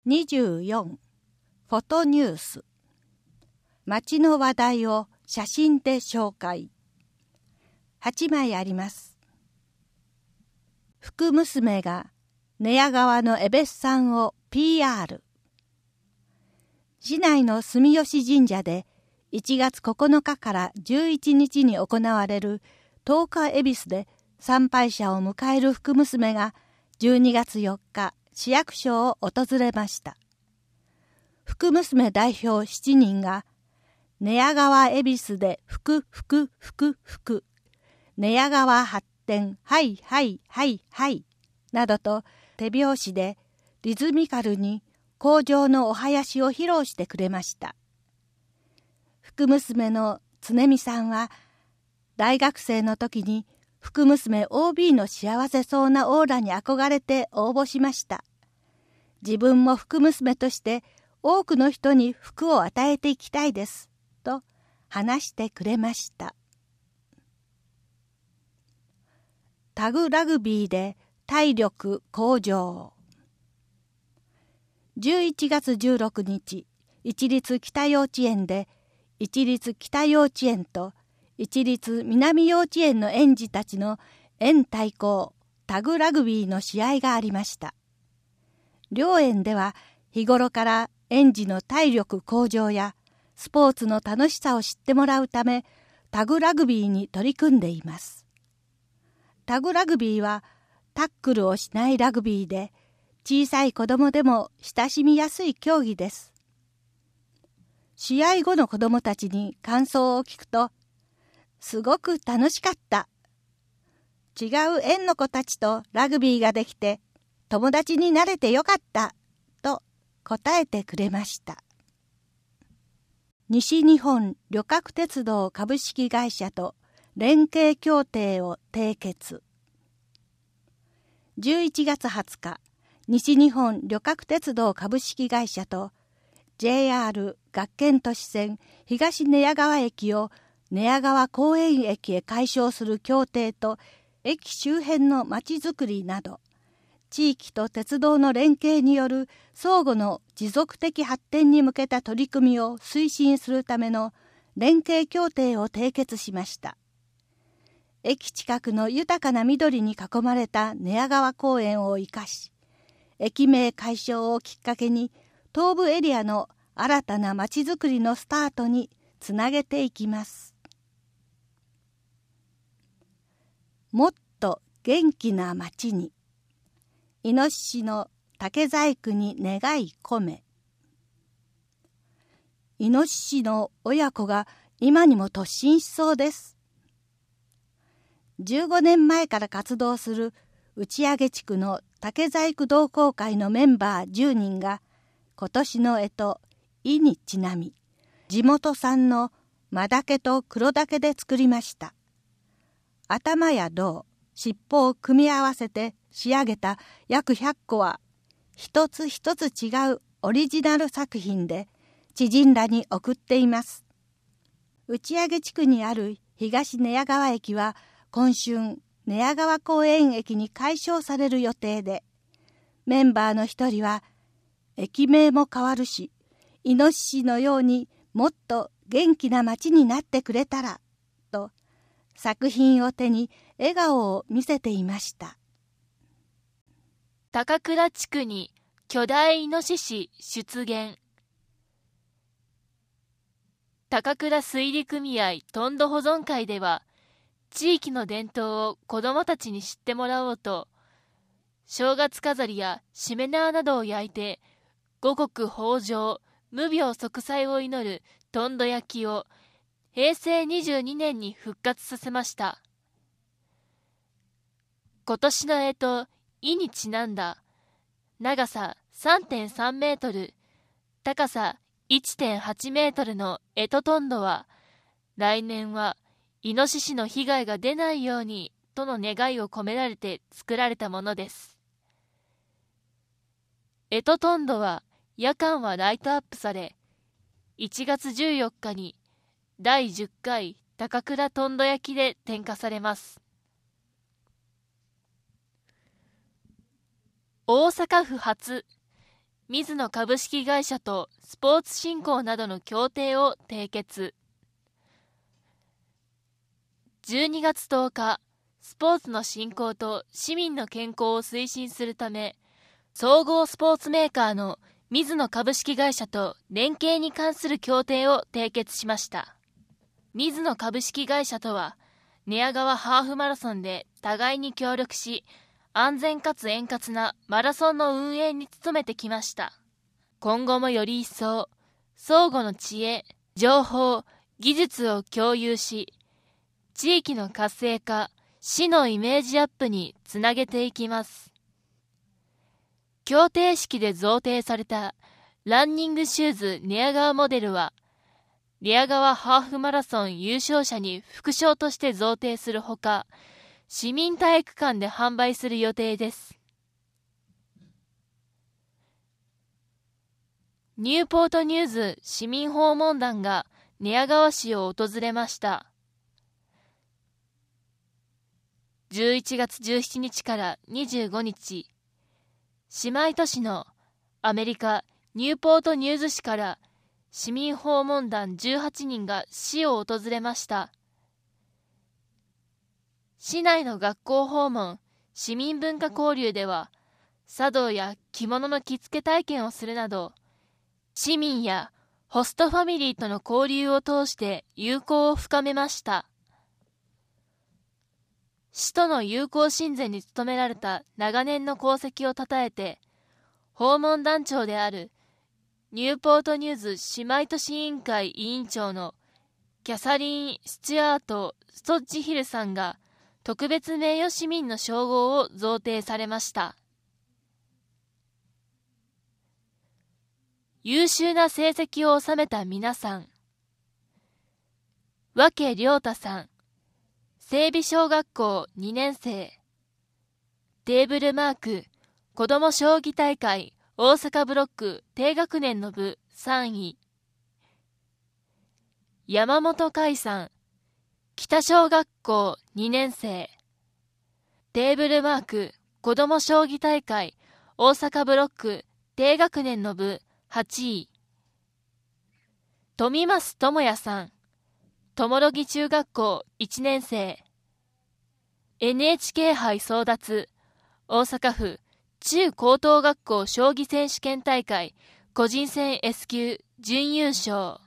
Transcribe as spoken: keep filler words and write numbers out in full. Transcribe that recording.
にじゅうよんフォトニュース。街の話題を写真で紹介。はちまいあります。福娘が寝屋川のエベスさんを ピーアール。市内の住吉神社でいちがつここのかからじゅういちにちに行われる十日恵比寿で参拝者を迎える福娘がじゅうにがつよっか市役所を訪れました。福娘代表しちにんが寝屋川恵比寿で福福福福寝屋川発展はいはいはいはいなどと手拍子でリズミカルに口上のお囃子を披露してくれました。福娘の常美さんは大学生の時に福娘 オービー の幸せそうなオーラに憧れて応募しました。自分も福娘として多くの人に福を与えていきたいですと話してくれました。タグラグビーで体力向上。じゅういちがつじゅうろくにち、市立北幼稚園で市立北幼稚園と市立南幼稚園の園児たちの園対抗タグラグビーの試合がありました。両園では日頃から園児の体力向上やスポーツの楽しさを知ってもらうためタグラグビーに取り組んでいます。タグラグビーはタックルをしないラグビーで小さい子供でも親しみやすい競技です。試合後の子供たちに感想を聞くと、すごく楽しかった。違う園の子たちとラグビーができて友達になれてよかったと答えてくれました。西日本旅客鉄道株式会社と連携協定を締結。じゅういちがつはつか、西日本旅客鉄道株式会社と ジェイアール 学研都市線東寝屋川駅を寝屋川公園駅へ改称する協定と駅周辺のまちづくりなど、地域と鉄道の連携による相互の持続的発展に向けた取り組みを推進するための連携協定を締結しました。駅近くの豊かな緑に囲まれた寝屋川公園を生かし、駅名改称をきっかけに東部エリアの新たなまちづくりのスタートにつなげていきます。もっと元気な街に。イノシシの竹細工に願い込め。イノシシの親子が今にも突進しそうです。じゅうごねんまえから活動する打上地区の竹細工同好会のメンバーじゅうにんが今年の干支「い」にちなみ地元産の真竹と黒竹で作りました。頭や胴、尻尾を組み合わせて仕上げた約ひゃっこは一つ一つ違うオリジナル作品で知人らに送っています。打上地区にある東寝屋川駅は今春寝屋川公園駅に改称される予定で、メンバーの一人は駅名も変わるしイノシシのようにもっと元気な街になってくれたらと作品を手に笑顔を見せていました。 高倉地区に巨大イノシシ出現。高倉水利組合トンド保存会では、地域の伝統を子どもたちに知ってもらおうと、正月飾りやしめ縄などを焼いて五穀豊穣、無病息災を祈るトンド焼きをへいせいにじゅうにねんに復活させました。今年の干支「い」にちなんだ長さ さんてんさんメートル、高さ いってんはちメートルの干支トンドは、来年はイノシシの被害が出ないようにとの願いを込められて作られたものです。干支トンドは夜間はライトアップされ、いちがつじゅうよっかにだいじゅっかい高倉トンド焼きで点火されます。大阪府初水野株式会社とスポーツ振興などの協定を締結。じゅうにがつとおか、スポーツの振興と市民の健康を推進するため、総合スポーツメーカーの水野株式会社と連携に関する協定を締結しました。水野株式会社とは、寝屋川ハーフマラソンで互いに協力し、安全かつ円滑なマラソンの運営に努めてきました。今後もより一層、相互の知恵、情報、技術を共有し、地域の活性化、市のイメージアップにつなげていきます。協定式で贈呈されたランニングシューズ寝屋川モデルは、寝屋川ハーフマラソン優勝者に副賞として贈呈するほか、市民体育館で販売する予定です。ニューポートニューズ市民訪問団が寝屋川市を訪れました。じゅういちがつじゅうしちにちからにじゅうごにち、姉妹都市のアメリカ・ニューポートニューズ市から市民訪問団じゅうはちにんが市を訪れました。市内の学校訪問、市民文化交流では、茶道や着物の着付け体験をするなど、市民やホストファミリーとの交流を通して友好を深めました。市との友好親善に努められた長年の功績をたたえて、訪問団長であるニューポートニューズ姉妹都市委員会委員長のキャサリン・スチュアート・ストッジヒルさんが特別名誉市民の称号を贈呈されました。優秀な成績を収めた皆さん。分良太さん、整備小学校にねんせい。テーブルマーク、子ども将棋大会大阪ブロック低学年の部さんい。山本海さん、北小学校にねんせい。テーブルマーク、子ども将棋大会大阪ブロック低学年の部はちい。富増智也さん、友呂木中学校いちねんせい。エヌエイチケー 杯争奪大阪府中高等学校将棋選手権大会個人戦 S 級準優勝。